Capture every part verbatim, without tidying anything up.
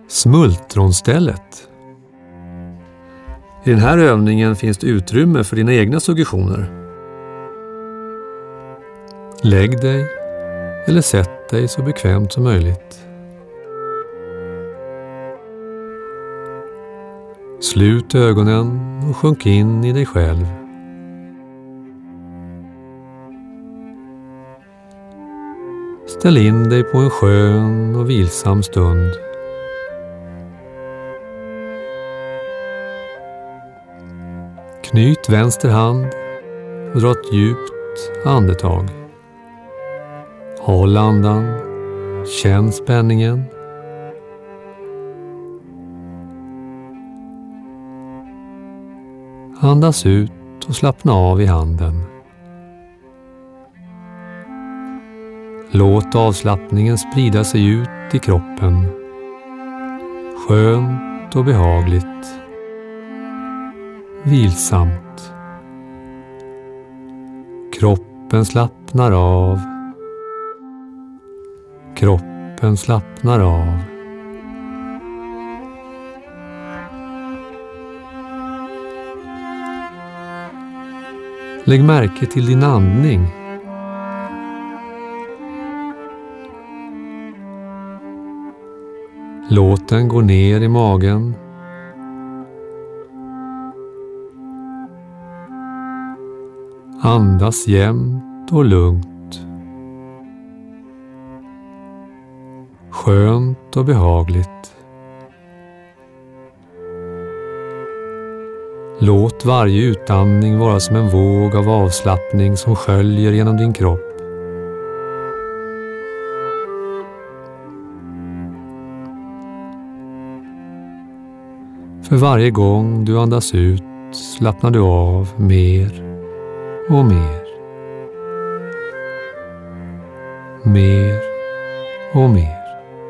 Smultronstället. I den här övningen finns det utrymme för dina egna suggestioner. Lägg dig eller sätt dig så bekvämt som möjligt. Slut ögonen och sjunk in i dig själv. Ställ in dig på en skön och vilsam stund. Knyt vänster hand och dra ett djupt andetag. Håll andan, känn spänningen. Andas ut och slappna av i handen. Låt avslappningen sprida sig ut i kroppen. Skönt och behagligt. Vilsamt. Kroppen slappnar av. Kroppen slappnar av. Lägg märke till din andning. Låt den gå ner i magen. Andas jämnt och lugnt. Skönt och behagligt. Låt varje utandning vara som en våg av avslappning som sköljer genom din kropp. För varje gång du andas ut slappnar du av mer och mer. Mer och mer.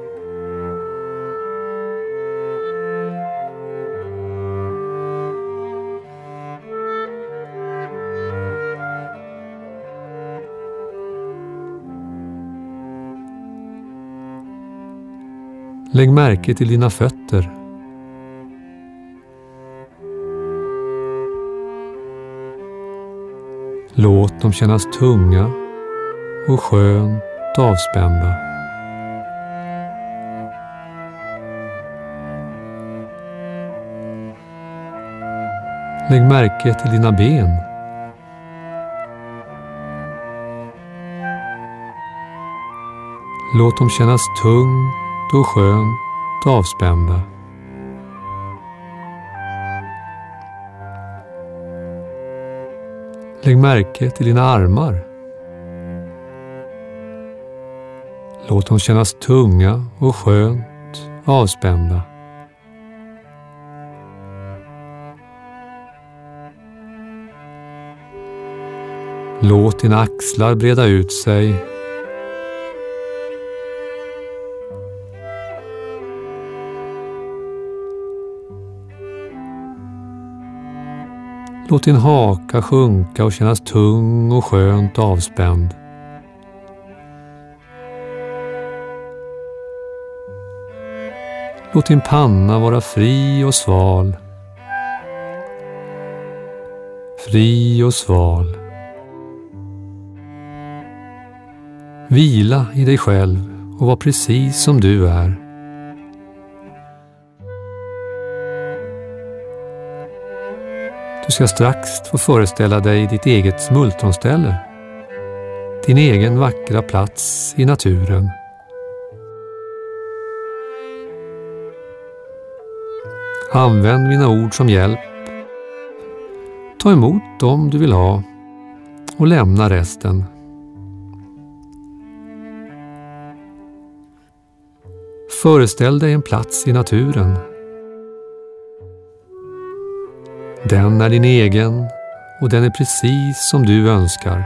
Lägg märke till dina fötter. Låt dem kännas tunga och skönt avspända. Lägg märke till dina ben. Låt dem kännas tungt och skönt avspända. Lägg märke till dina armar. Låt dem kännas tunga och skönt avspända. Låt dina axlar breda ut sig. Låt din haka sjunka och kännas tung och skönt avspänd. Låt din panna vara fri och sval. Fri och sval. Vila i dig själv och var precis som du är. Du ska strax få föreställa dig ditt eget smultronställe. Din egen vackra plats i naturen. Använd mina ord som hjälp. Ta emot dem du vill ha och lämna resten. Föreställ dig en plats i naturen. Den är din egen och den är precis som du önskar.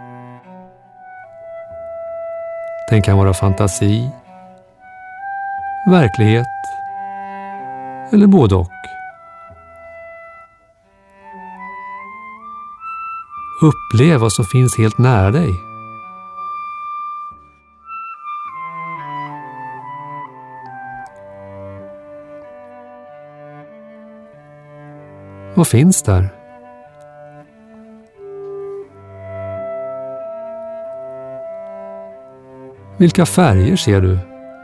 Den kan vara fantasi, verklighet eller både och. Upplev vad som finns helt nära dig. Vad finns där? Vilka färger ser du?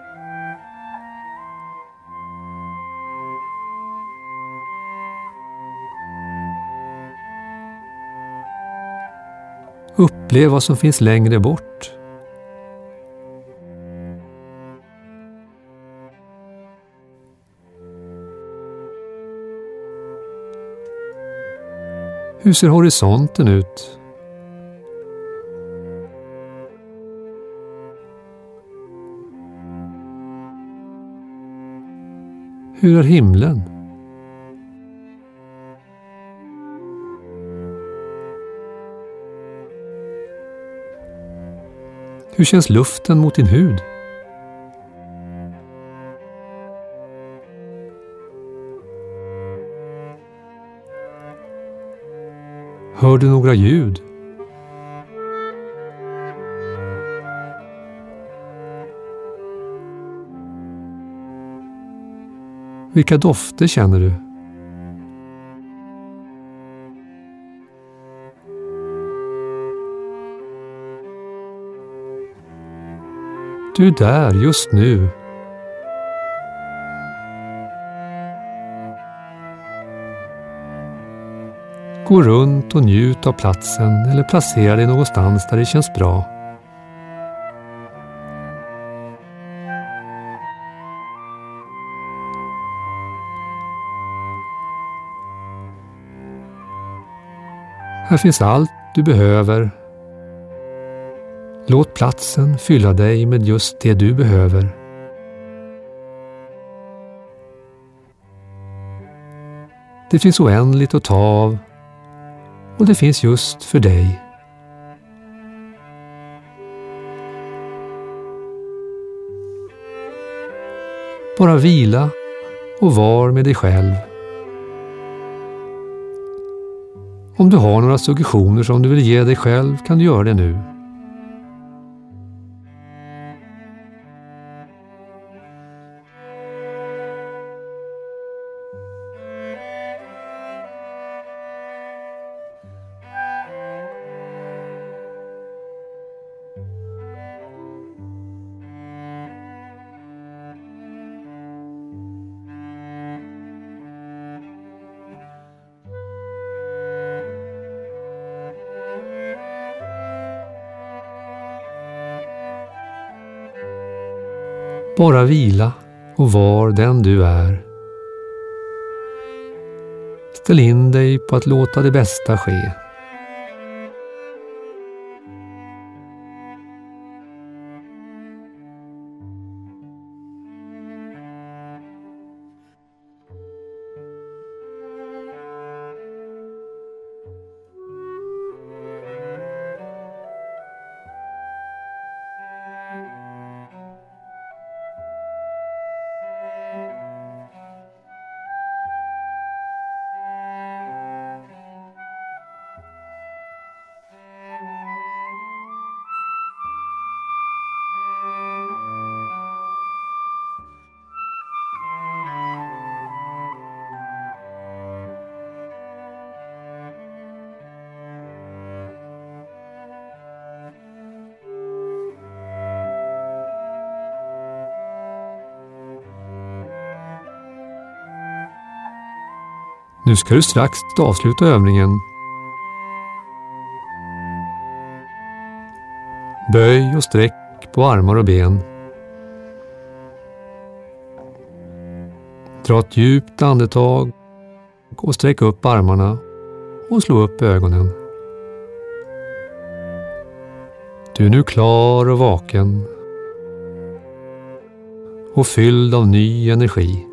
Upplev vad som finns längre bort. Hur ser horisonten ut? Hur är himlen? Hur känns luften mot din hud? Hör du några ljud? Vilka dofter känner du? Du är där just nu. Gå runt och njut av platsen eller placera dig någonstans där det känns bra. Här finns allt du behöver. Låt platsen fylla dig med just det du behöver. Det finns oändligt att ta av och det finns just för dig. Bara vila och var med dig själv. Om du har några suggestioner som du vill ge dig själv kan du göra det nu. Bara vila och var den du är. Ställ in dig på att låta det bästa ske. Nu ska du strax avsluta övningen. Böj och sträck på armar och ben. Dra ett djupt andetag och sträck upp armarna och slå upp ögonen. Du är nu klar och vaken och fylld av ny energi.